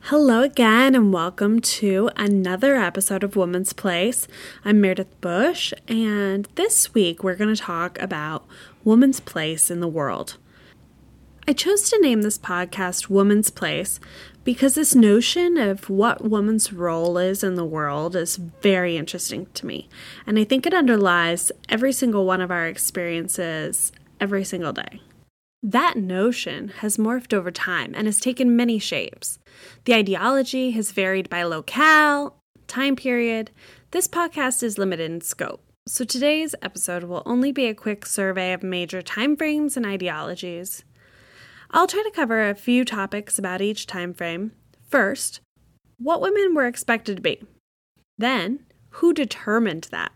Hello again, and welcome to another episode of Woman's Place. I'm Meredith Bush, and this week we're going to talk about woman's place in the world. I chose to name this podcast Woman's Place because this notion of what woman's role is in the world is very interesting to me, and I think it underlies every single one of our experiences every single day. That notion has morphed over time and has taken many shapes. The ideology has varied by locale, time period. This podcast is limited in scope, so today's episode will only be a quick survey of major timeframes and ideologies. I'll try to cover a few topics about each timeframe. First, what women were expected to be. Then, who determined that?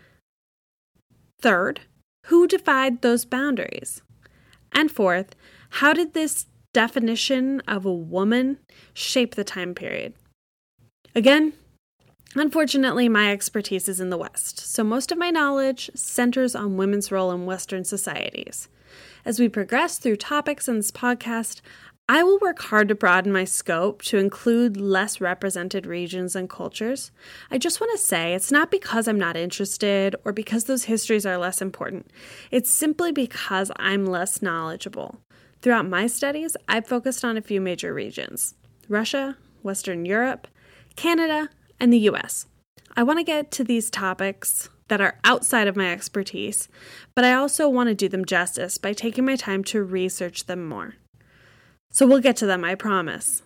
Third, who defined those boundaries? And fourth, how did this definition of a woman shape the time period? Again, unfortunately, my expertise is in the West, so most of my knowledge centers on women's role in Western societies. As we progress through topics in this podcast, I will work hard to broaden my scope to include less represented regions and cultures. I just want to say it's not because I'm not interested or because those histories are less important. It's simply because I'm less knowledgeable. Throughout my studies, I've focused on a few major regions: Russia, Western Europe, Canada, and the US. I want to get to these topics that are outside of my expertise, but I also want to do them justice by taking my time to research them more. So we'll get to them, I promise.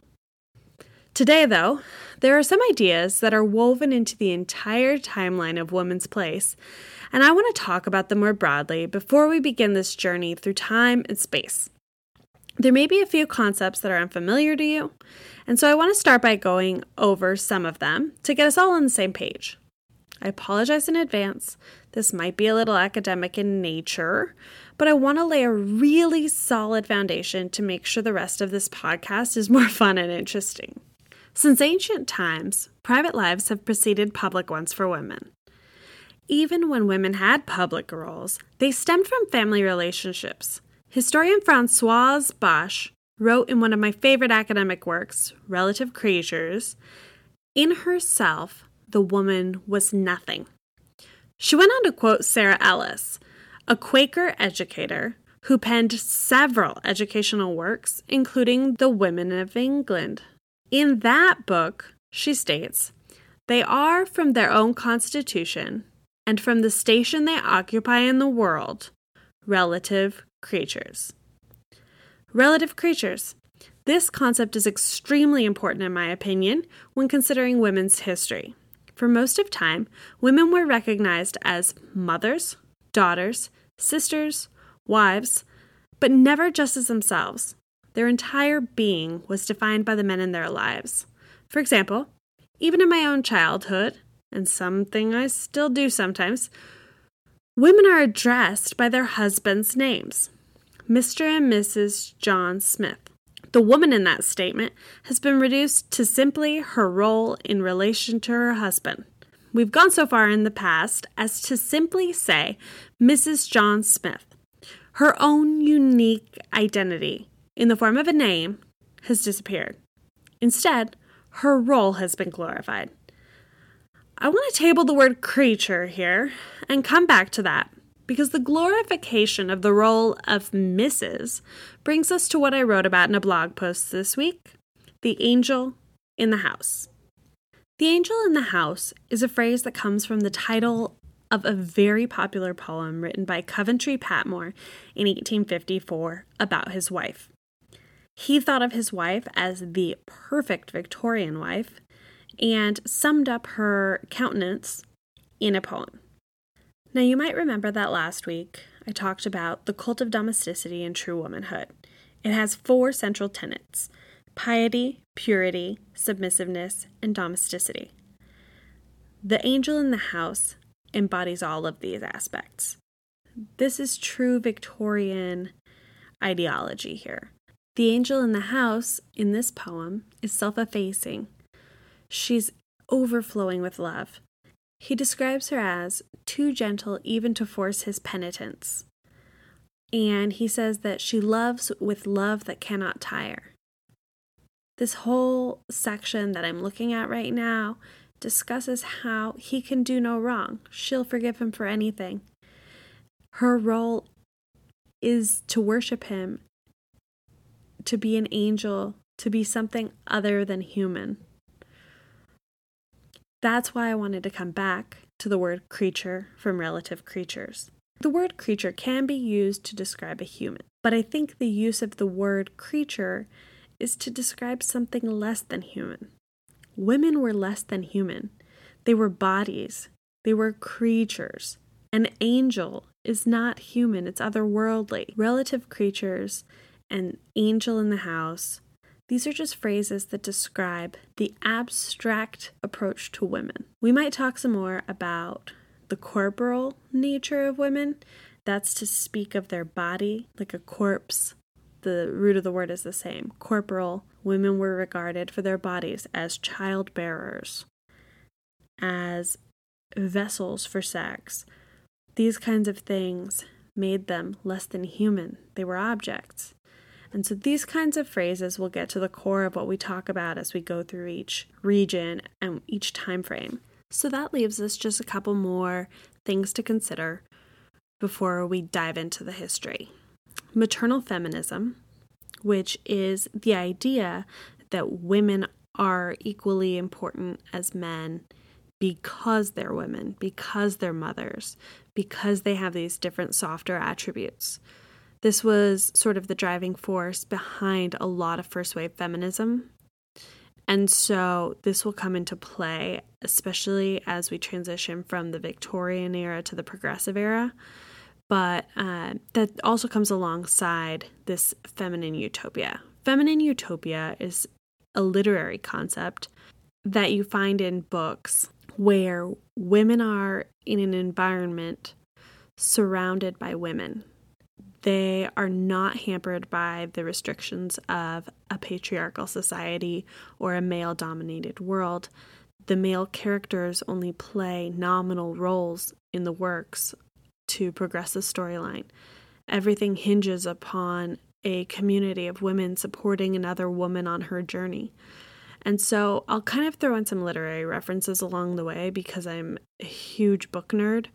Today, though, there are some ideas that are woven into the entire timeline of women's place, and I want to talk about them more broadly before we begin this journey through time and space. There may be a few concepts that are unfamiliar to you, and so I want to start by going over some of them to get us all on the same page. I apologize in advance. This might be a little academic in nature, but I want to lay a really solid foundation to make sure the rest of this podcast is more fun and interesting. Since ancient times, private lives have preceded public ones for women. Even when women had public roles, they stemmed from family relationships. Historian Françoise Bosch wrote in one of my favorite academic works, Relative Creatures, "In herself, the woman was nothing." She went on to quote Sarah Ellis, a Quaker educator who penned several educational works, including The Women of England. In that book, she states, "They are, from their own constitution, and from the station they occupy in the world, relative creatures." Relative creatures. This concept is extremely important, in my opinion, when considering women's history. For most of time, women were recognized as mothers, daughters, sisters, wives, but never just as themselves. Their entire being was defined by the men in their lives. For example, even in my own childhood, and something I still do sometimes, women are addressed by their husbands' names. Mr. and Mrs. John Smith. The woman in that statement has been reduced to simply her role in relation to her husband. We've gone so far in the past as to simply say Mrs. John Smith. Her own unique identity, in the form of a name, has disappeared. Instead, her role has been glorified. I want to table the word creature here and come back to that, because the glorification of the role of Mrs. brings us to what I wrote about in a blog post this week, the angel in the house. The angel in the house is a phrase that comes from the title of a very popular poem written by Coventry Patmore in 1854 about his wife. He thought of his wife as the perfect Victorian wife and summed up her countenance in a poem. Now, you might remember that last week I talked about the cult of domesticity and true womanhood. It has 4 central tenets: piety, purity, submissiveness, and domesticity. The angel in the house embodies all of these aspects. This is true Victorian ideology here. The angel in the house in this poem is self-effacing. She's overflowing with love. He describes her as too gentle even to force his penitence. And he says that she loves with love that cannot tire. This whole section that I'm looking at right now discusses how he can do no wrong. She'll forgive him for anything. Her role is to worship him, to be an angel, to be something other than human. That's why I wanted to come back to the word creature from Relative Creatures. The word creature can be used to describe a human, but I think the use of the word creature is to describe something less than human. Women were less than human. They were bodies. They were creatures. An angel is not human. It's otherworldly. Relative creatures and angel in the house, these are just phrases that describe the abstract approach to women. We might talk some more about the corporal nature of women. That's to speak of their body, like a corpse. The root of the word is the same. Corporal. Women were regarded for their bodies as child bearers, as vessels for sex. These kinds of things made them less than human. They were objects. And so these kinds of phrases will get to the core of what we talk about as we go through each region and each time frame. So that leaves us just a couple more things to consider before we dive into the history. Maternal feminism, which is the idea that women are equally important as men because they're women, because they're mothers, because they have these different softer attributes. This was sort of the driving force behind a lot of first wave feminism. And so this will come into play, especially as we transition from the Victorian era to the progressive era. But that also comes alongside this feminine utopia. Feminine utopia is a literary concept that you find in books where women are in an environment surrounded by women. They are not hampered by the restrictions of a patriarchal society or a male-dominated world. The male characters only play nominal roles in the works to progress the storyline. Everything hinges upon a community of women supporting another woman on her journey. And so I'll kind of throw in some literary references along the way because I'm a huge book nerd.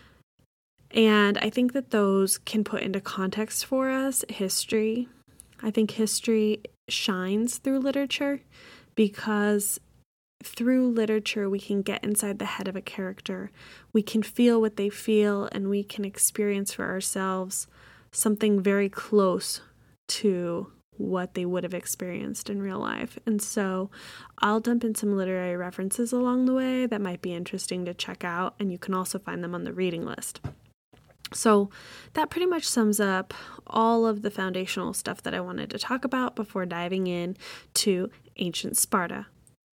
And I think that those can put into context for us history. I think history shines through literature because through literature we can get inside the head of a character. We can feel what they feel and we can experience for ourselves something very close to what they would have experienced in real life. And so I'll dump in some literary references along the way that might be interesting to check out, and you can also find them on the reading list. So that pretty much sums up all of the foundational stuff that I wanted to talk about before diving in to ancient Sparta.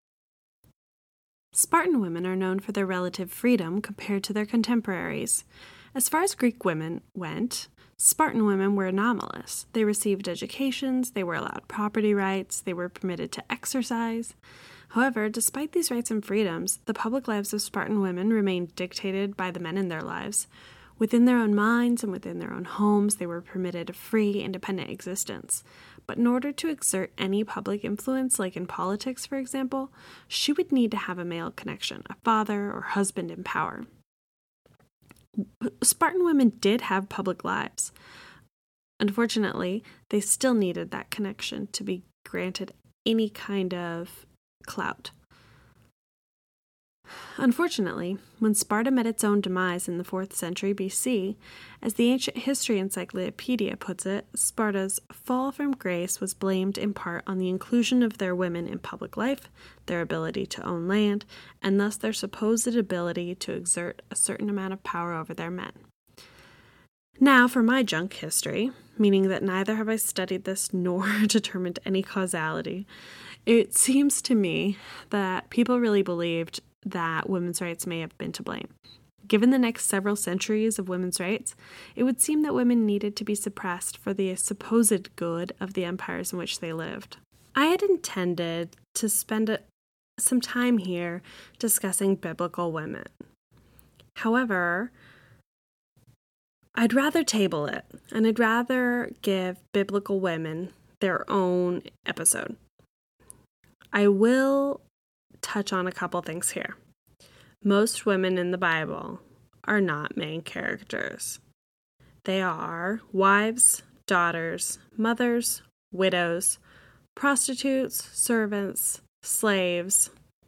Spartan women are known for their relative freedom compared to their contemporaries. As far as Greek women went, Spartan women were anomalous. They received educations, they were allowed property rights, they were permitted to exercise. However, despite these rights and freedoms, the public lives of Spartan women remained dictated by the men in their lives. Within their own minds and within their own homes, they were permitted a free, independent existence. But in order to exert any public influence, like in politics, for example, she would need to have a male connection, a father or husband in power. Spartan women did have public lives. Unfortunately, they still needed that connection to be granted any kind of clout. Unfortunately, when Sparta met its own demise in the 4th century BC, as the Ancient History Encyclopedia puts it, Sparta's fall from grace was blamed in part on the inclusion of their women in public life, their ability to own land, and thus their supposed ability to exert a certain amount of power over their men. Now for my junk history, meaning that neither have I studied this nor determined any causality, it seems to me that people really believed that women's rights may have been to blame. Given the next several centuries of women's rights, it would seem that women needed to be suppressed for the supposed good of the empires in which they lived. I had intended to spend some time here discussing biblical women. However, I'd rather table it, and I'd rather give biblical women their own episode. I will touch on a couple things here. Most women in the Bible are not main characters. They are wives, daughters, mothers, widows, prostitutes, servants, slaves.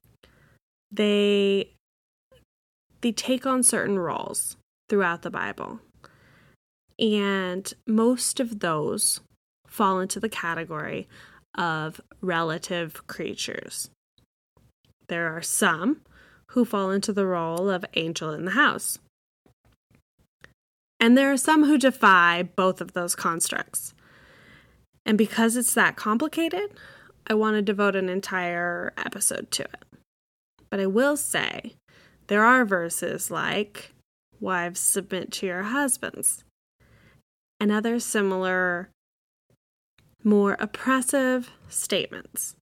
They take on certain roles throughout the Bible. And most of those fall into the category of relative creatures. There are some who fall into the role of angel in the house. And there are some who defy both of those constructs. And because it's that complicated, I want to devote an entire episode to it. But I will say, there are verses like, "Wives, submit to your husbands," and other similar, more oppressive statements.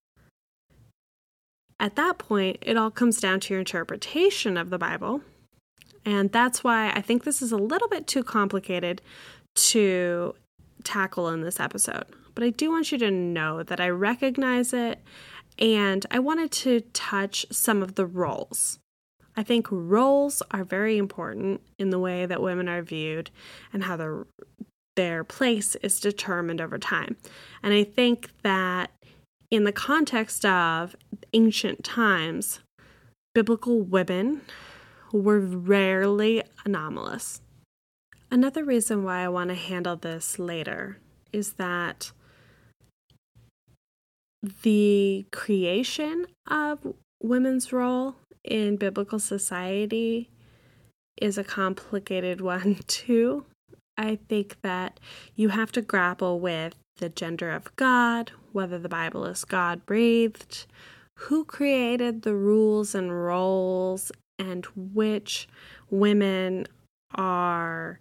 At that point, it all comes down to your interpretation of the Bible, and that's why I think this is a little bit too complicated to tackle in this episode. But I do want you to know that I recognize it, and I wanted to touch some of the roles. I think roles are very important in the way that women are viewed and how their place is determined over time. And I think that in the context of ancient times, biblical women were rarely anomalous. Another reason why I want to handle this later is that the creation of women's role in biblical society is a complicated one too. I think that you have to grapple with the gender of God, whether the Bible is God-breathed, who created the rules and roles, and which women are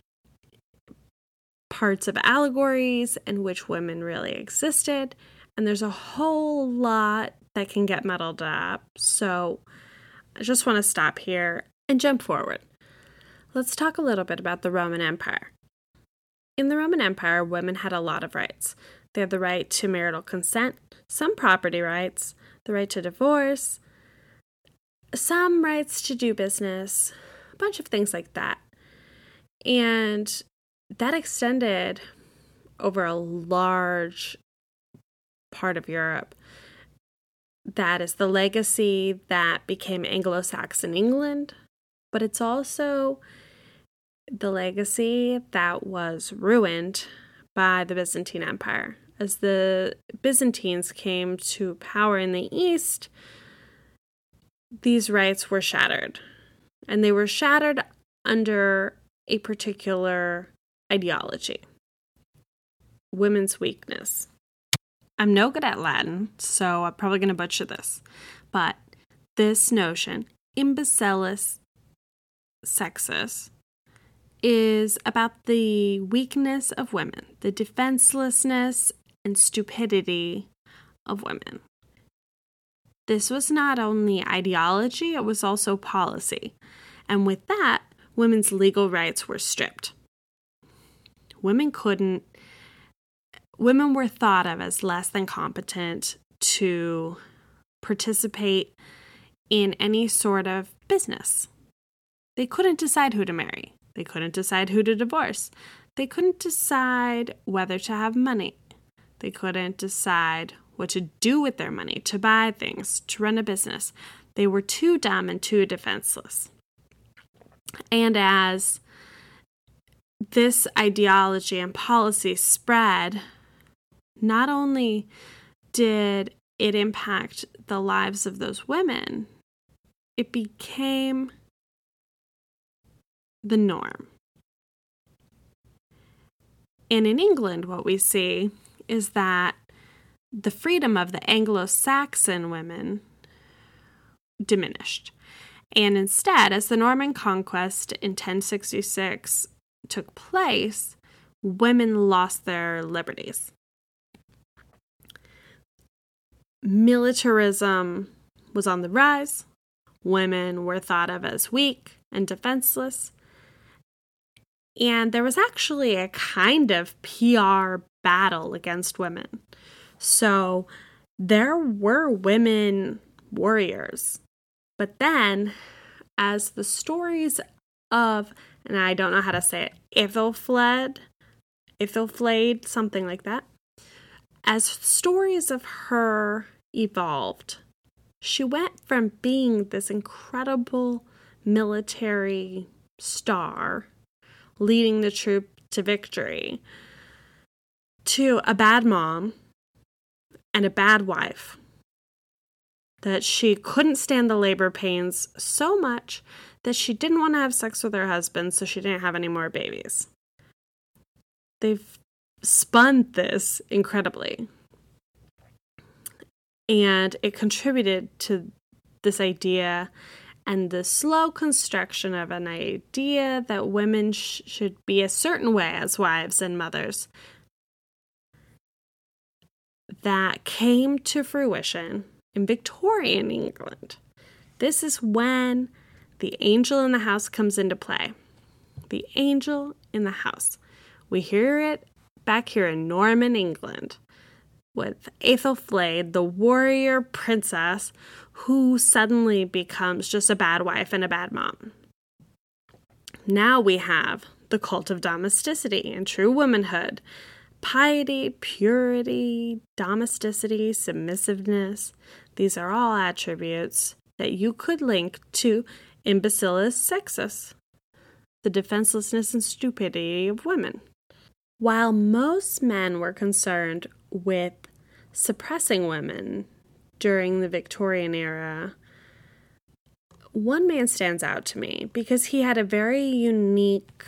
parts of allegories and which women really existed. And there's a whole lot that can get muddled up. So I just want to stop here and jump forward. Let's talk a little bit about the Roman Empire. In the Roman Empire, women had a lot of rights. They had the right to marital consent, some property rights, the right to divorce, some rights to do business, a bunch of things like that. And that extended over a large part of Europe. That is the legacy that became Anglo-Saxon England, but it's also the legacy that was ruined by the Byzantine Empire. As the Byzantines came to power in the East, these rights were shattered. And they were shattered under a particular ideology: women's weakness. I'm no good at Latin, so I'm probably going to butcher this. But this notion, imbecillus sexus, is about the weakness of women, the defenselessness and stupidity of women. This was not only ideology, it was also policy. And with that, women's legal rights were stripped. Women were thought of as less than competent to participate in any sort of business. They couldn't decide who to marry. They couldn't decide who to divorce. They couldn't decide whether to have money. They couldn't decide what to do with their money, to buy things, to run a business. They were too dumb and too defenseless. And as this ideology and policy spread, not only did it impact the lives of those women, it became the norm. And in England, what we see is that the freedom of the Anglo-Saxon women diminished. And instead, as the Norman conquest in 1066 took place, women lost their liberties. Militarism was on the rise. Women were thought of as weak and defenseless. And there was actually a kind of PR battle against women. So There were women warriors, but then as the stories of, and I don't know how to say it, Ethelflaed, something like that, as stories of her evolved, she went from being this incredible military star leading the troop to victory to a bad mom and a bad wife, that she couldn't stand the labor pains so much that she didn't want to have sex with her husband, so she didn't have any more babies. They've spun this incredibly. And it contributed to this idea and the slow construction of an idea that women should be a certain way as wives and mothers that came to fruition in Victorian England. This is when the angel in the house comes into play. The angel in the house. We hear it back here in Norman, England, with Ethelflaed, the warrior princess who suddenly becomes just a bad wife and a bad mom. Now we have the cult of domesticity and true womanhood. Piety, purity, domesticity, submissiveness. These are all attributes that you could link to imbecilus sexus, the defenselessness and stupidity of women. While most men were concerned with suppressing women during the Victorian era, one man stands out to me because he had a very unique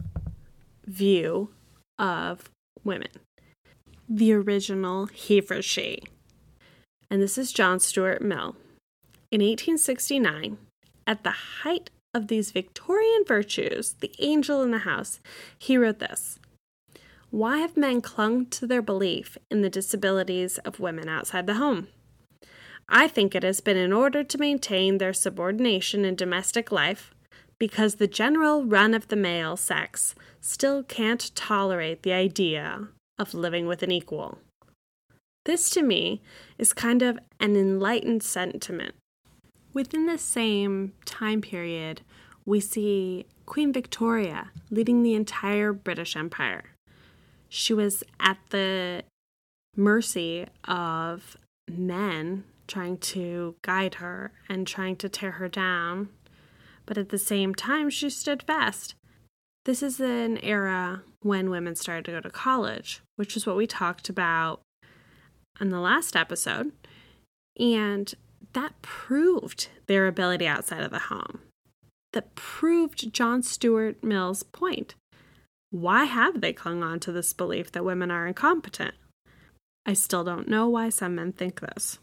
view of women. The original he for she. And this is John Stuart Mill. In 1869, at the height of these Victorian virtues, the angel in the house, he wrote this: "Why have men clung to their belief in the disabilities of women outside the home? I think it has been in order to maintain their subordination in domestic life, because the general run of the male sex still can't tolerate the idea of living with an equal." This, to me, is kind of an enlightened sentiment. Within the same time period, we see Queen Victoria leading the entire British Empire. She was at the mercy of men trying to guide her and trying to tear her down, but at the same time, she stood fast. This is an era when women started to go to college, which is what we talked about in the last episode, and that proved their ability outside of the home. That proved John Stuart Mill's point. Why have they clung on to this belief that women are incompetent? I still don't know why some men think this.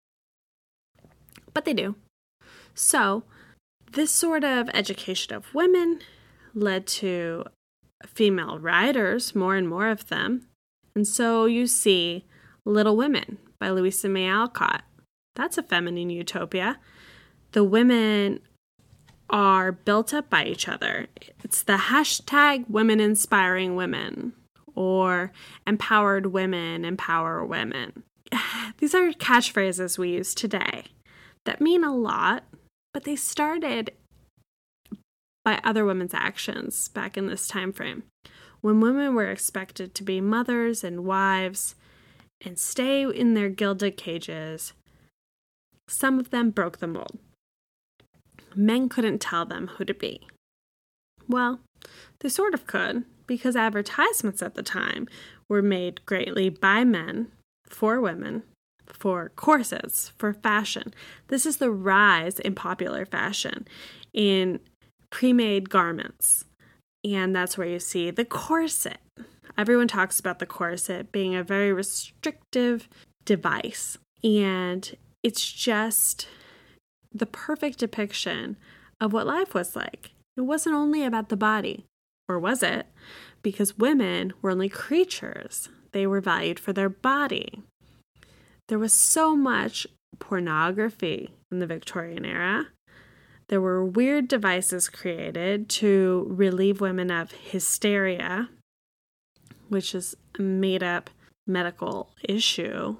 But they do. So, this sort of education of women led to female writers, more and more of them. And so you see Little Women by Louisa May Alcott. That's a feminine utopia. The women are built up by each other. It's the hashtag women inspiring women, or empowered women empower women. These are catchphrases we use today that mean a lot, but they started by other women's actions back in this time frame, when women were expected to be mothers and wives and stay in their gilded cages. Some of them broke the mold. Men couldn't tell them who to be. Well, they sort of could, because advertisements at the time were made greatly by men, for women, for corsets, for fashion. This is the rise in popular fashion, in pre-made garments. And that's where you see the corset. Everyone talks about the corset being a very restrictive device. And it's just the perfect depiction of what life was like. It wasn't only about the body, or was it? Because women were only creatures. They were valued for their body. There was so much pornography in the Victorian era. There were weird devices created to relieve women of hysteria, which is a made-up medical issue.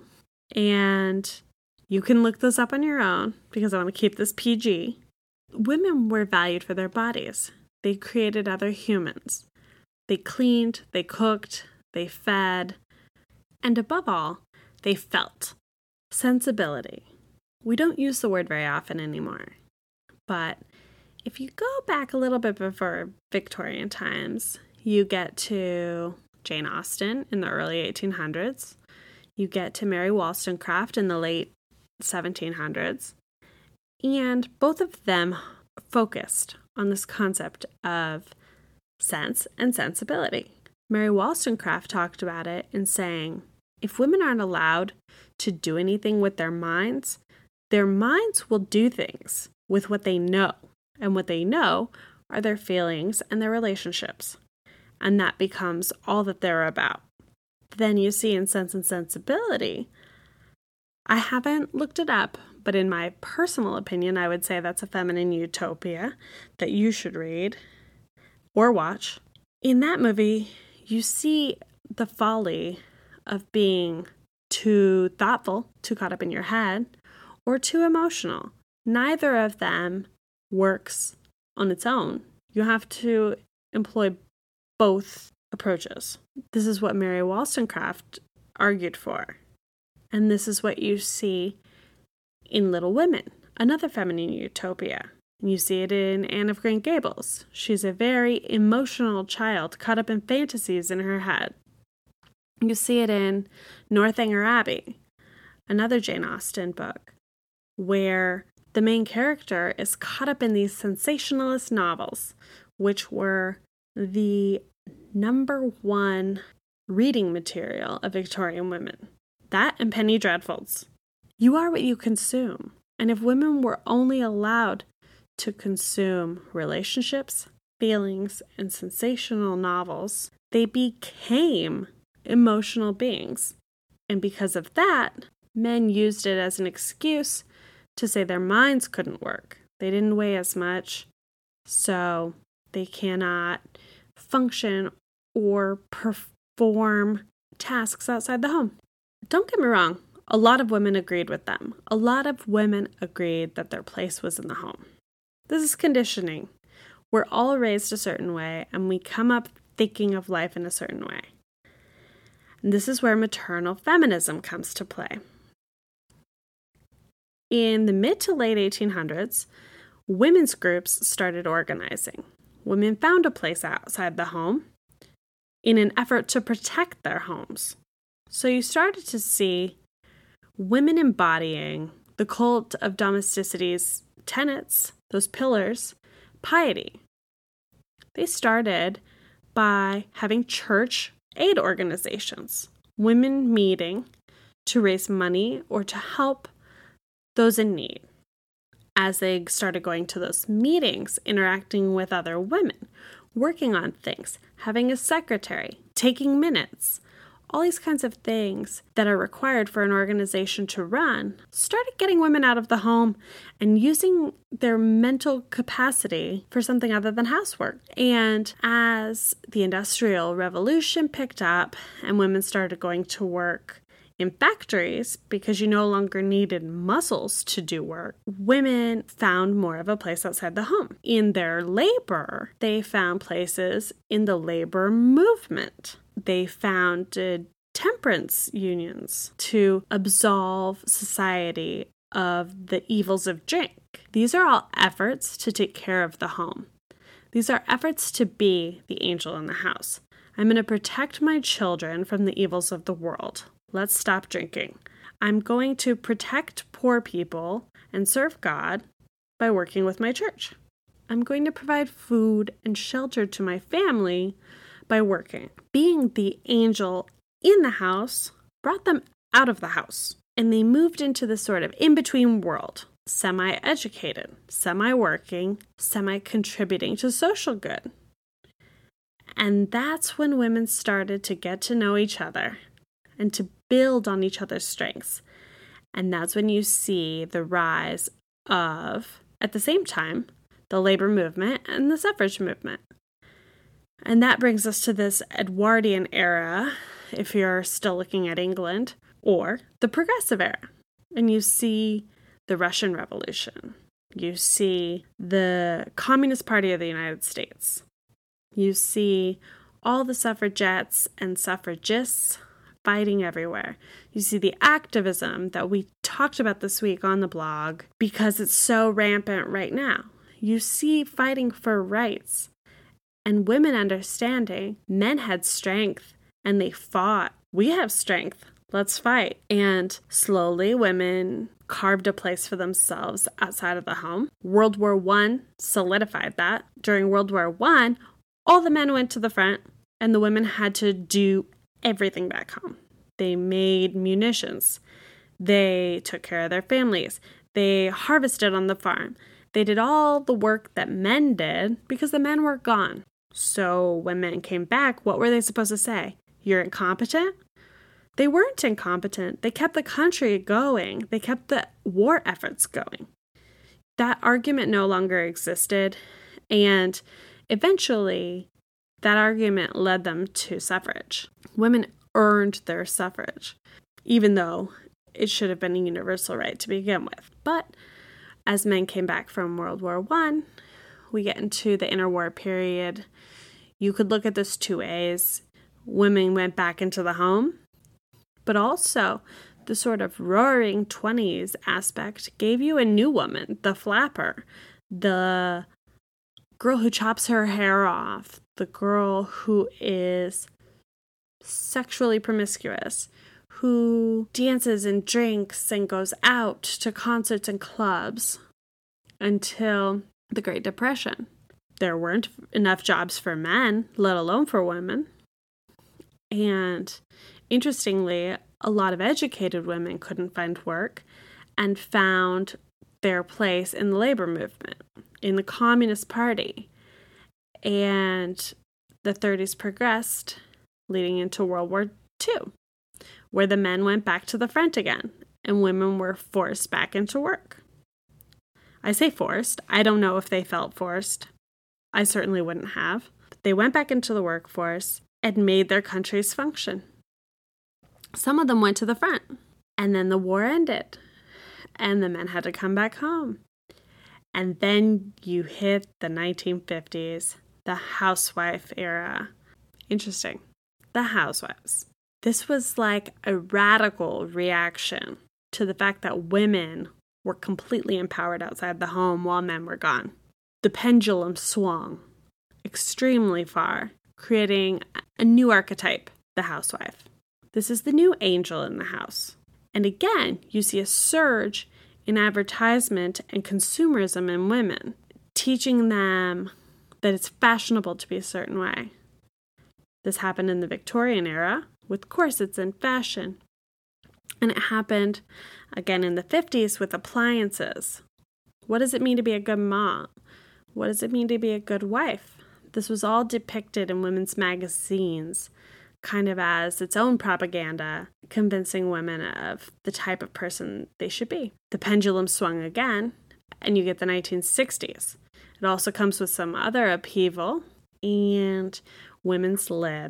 And you can look this up on your own because I want to keep this PG. Women were valued for their bodies. They created other humans. They cleaned, they cooked, they fed, and above all, they felt. Sensibility. We don't use the word very often anymore, but if you go back a little bit before Victorian times, you get to Jane Austen in the early 1800s. You get to Mary Wollstonecraft in the late 1700s. And both of them focused on this concept of sense and sensibility. Mary Wollstonecraft talked about it in saying, if women aren't allowed to do anything with their minds will do things with what they know. And what they know are their feelings and their relationships. And that becomes all that they're about. Then you see in Sense and Sensibility, I haven't looked it up, but in my personal opinion, I would say that's a feminine utopia that you should read or watch. In that movie, you see the folly of being too thoughtful, too caught up in your head, or too emotional. Neither of them works on its own. You have to employ both approaches. This is what Mary Wollstonecraft argued for. And this is what you see in Little Women, another feminine utopia. And you see it in Anne of Green Gables. She's a very emotional child caught up in fantasies in her head. You see it in Northanger Abbey, another Jane Austen book, where the main character is caught up in these sensationalist novels, which were the #1 reading material of Victorian women. That and Penny Dreadfuls. You are what you consume. And if women were only allowed to consume relationships, feelings, and sensational novels, they became emotional beings. And because of that, men used it as an excuse to say their minds couldn't work. They didn't weigh as much, so they cannot function or perform tasks outside the home. Don't get me wrong, a lot of women agreed with them. A lot of women agreed that their place was in the home. This is conditioning. We're all raised a certain way, and we come up thinking of life in a certain way. And this is where maternal feminism comes to play. In the mid to late 1800s, women's groups started organizing. Women found a place outside the home in an effort to protect their homes. So you started to see women embodying the cult of domesticity's tenets, those pillars, piety. They started by having church aid organizations, women meeting to raise money or to help those in need. As they started going to those meetings, interacting with other women, working on things, having a secretary, taking minutes, all these kinds of things that are required for an organization to run, started getting women out of the home and using their mental capacity for something other than housework. And as the Industrial Revolution picked up and women started going to work in factories because you no longer needed muscles to do work, women found more of a place outside the home. In their labor, they found places in the labor movement. They founded temperance unions to absolve society of the evils of drink. These are all efforts to take care of the home. These are efforts to be the angel in the house. I'm going to protect my children from the evils of the world. Let's stop drinking. I'm going to protect poor people and serve God by working with my church. I'm going to provide food and shelter to my family by working. Being the angel in the house brought them out of the house, and they moved into this sort of in-between world, semi-educated, semi-working, semi-contributing to social good. And that's when women started to get to know each other and to build on each other's strengths. And that's when you see the rise of, at the same time, the labor movement and the suffrage movement. And that brings us to this Edwardian era, if you're still looking at England, Or the Progressive Era, and you see the Russian Revolution. You see the Communist Party of the United States. You see all the suffragettes and suffragists fighting everywhere. You see the activism that we talked about this week on the blog because it's so rampant right now. You see fighting for rights and women understanding men had strength and they fought. We have strength. Let's fight. And slowly women carved a place for themselves outside of the home. World War I solidified that. During World War I, all the men went to the front and the women had to do everything back home. They made munitions. They took care of their families. They harvested on the farm. They did all the work that men did because the men were gone. So when men came back, what were they supposed to say? You're incompetent? They weren't incompetent. They kept the country going. They kept the war efforts going. That argument no longer existed. And eventually, that argument led them to suffrage. Women earned their suffrage, even though it should have been a universal right to begin with. But as men came back from World War I, we get into the interwar period. You could look at this two ways. Women went back into the home, but also the sort of roaring 20s aspect gave you a new woman, the flapper, the girl who chops her hair off, the girl who is sexually promiscuous, who dances and drinks and goes out to concerts and clubs until the Great Depression. There weren't enough jobs for men, let alone for women. And interestingly, a lot of educated women couldn't find work and found their place in the labor movement, in the Communist Party. And the 30s progressed, leading into World War II, where the men went back to the front again, and women were forced back into work. I say forced. I don't know if they felt forced. I certainly wouldn't have. But they went back into the workforce and made their countries function. Some of them went to the front, and then the war ended, and the men had to come back home. And then you hit the 1950s, the housewife era. Interesting. The housewives. This was like a radical reaction to the fact that women were completely empowered outside the home while men were gone. The pendulum swung extremely far, creating a new archetype, the housewife. This is the new angel in the house. And again, you see a surge in advertisement and consumerism in women, teaching them that it's fashionable to be a certain way. This happened in the Victorian era with corsets and fashion. And it happened again in the 50s with appliances. What does it mean to be a good mom? What does it mean to be a good wife? This was all depicted in women's magazines, kind of as its own propaganda, convincing women of the type of person they should be. The pendulum swung again, and you get the 1960s. It also comes with some other upheaval and women's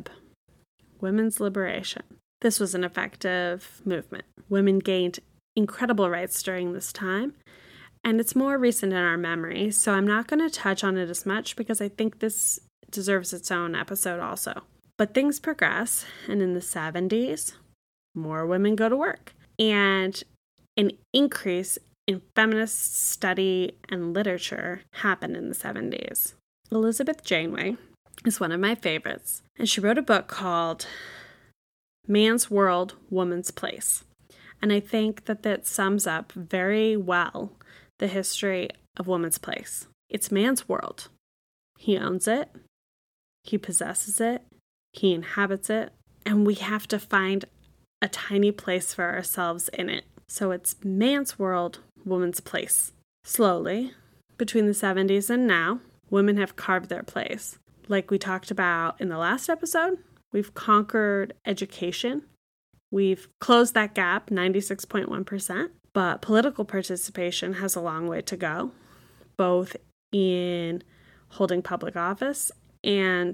liberation. This was an effective movement. Women gained incredible rights during this time, and it's more recent in our memory, so I'm not going to touch on it as much because I think this deserves its own episode also. But things progress, and in the 70s, more women go to work, and an increase in feminist study and literature happened in the 70s. Elizabeth Janeway is one of my favorites, and she wrote a book called Man's World, Woman's Place. And I think that sums up very well the history of woman's place. It's man's world. He owns it. He possesses it. He inhabits it. And we have to find a tiny place for ourselves in it. So it's man's world, woman's place. Slowly, between the 70s and now, women have carved their place. Like we talked about in the last episode, we've conquered education. We've closed that gap, 96.1%. But political participation has a long way to go, both in holding public office and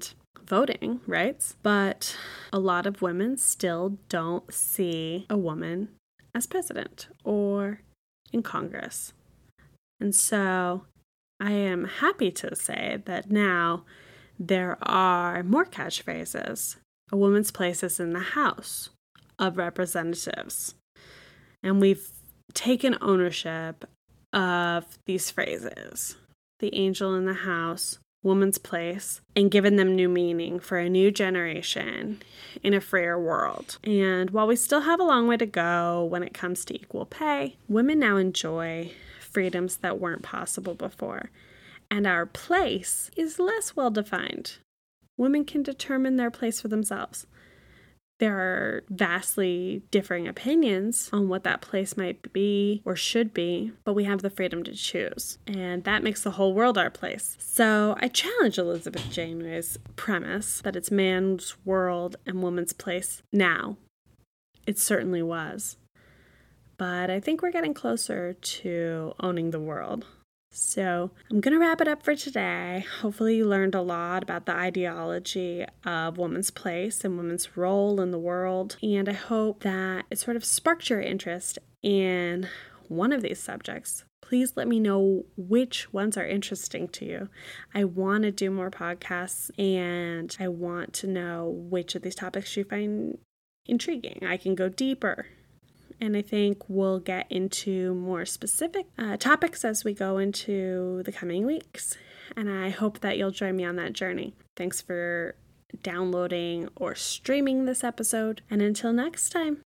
voting rights, but a lot of women still don't see a woman as president or in Congress. And so I am happy to say that now there are more catchphrases. A woman's place is in the House of Representatives. And we've taken ownership of these phrases. The angel in the house, woman's place, and given them new meaning for a new generation in a freer world. And while we still have a long way to go when it comes to equal pay, women now enjoy freedoms that weren't possible before. And our place is less well defined. Women can determine their place for themselves. There are vastly differing opinions on what that place might be or should be, but we have the freedom to choose. And that makes the whole world our place. So I challenge Elizabeth Janeway's premise that it's man's world and woman's place now. It certainly was. But I think we're getting closer to owning the world. So I'm going to wrap it up for today. Hopefully you learned a lot about the ideology of women's place and women's role in the world. And I hope that it sort of sparked your interest in one of these subjects. Please let me know which ones are interesting to you. I want to do more podcasts and I want to know which of these topics you find intriguing. I can go deeper. And I think we'll get into more specific topics as we go into the coming weeks. And I hope that you'll join me on that journey. Thanks for downloading or streaming this episode. And until next time.